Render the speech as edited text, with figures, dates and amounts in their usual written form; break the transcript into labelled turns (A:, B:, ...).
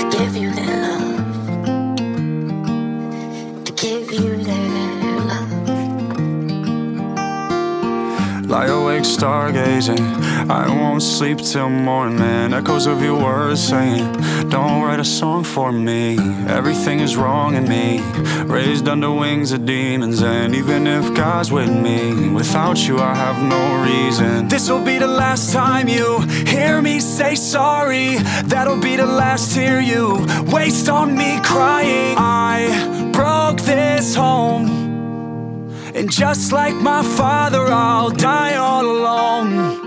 A: give you their love, to give you their love.
B: Lie awake stargazing, I won't sleep till morning. Echoes of your words saying, don't write a song for me. Everything is wrong in me, raised under wings of demons. And even if God's with me, without you I have no reason. This'll be the last time you hear me say sorry. That'll be the last tear you waste on me crying. I broke this home, and just like my father, I'll die all alone.